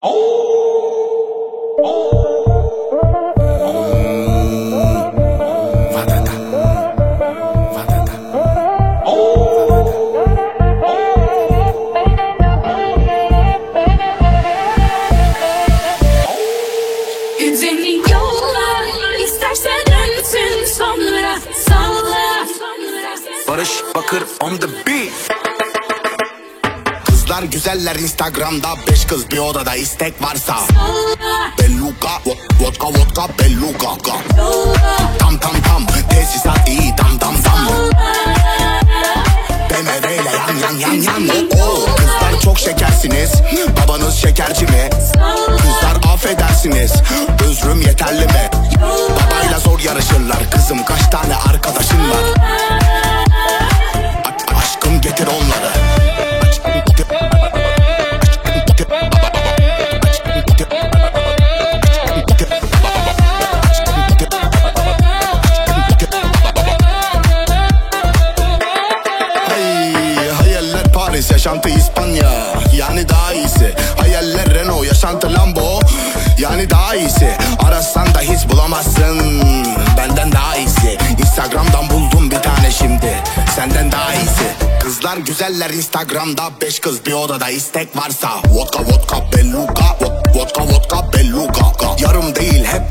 Güzeli yolla, istersen dönsün sonra salla. Barış Bakır on the beat. Kızlar güzeller Instagram'da, 5 kız bir odada, istek varsa Belluga, vodka vodka belluga. Tam tam tam, tesisat iyi tam tam tam. BMW ile yan. Kızlar çok şekersiniz, babanız şekerci mi? Kızlar affedersiniz, özrüm yeterli mi? Babayla zor yarışırlar, kızım kaç tane arkadaşın var? Aşkım getir onları. Hayaller Paris, yaşantı İspanya, yani daha iyisi. Hayaller Renault, yaşantı Lambo, yani daha iyisi. Arasan da hiç bulamazsın benden daha iyisi. Instagram'dan buldum bir tane şimdi, senden daha iyisi. Kızlar güzeller Instagram'da, 5 kız bir odada, istek varsa Vodka vodka belluga, vodka vodka belluga. Yarım değil hep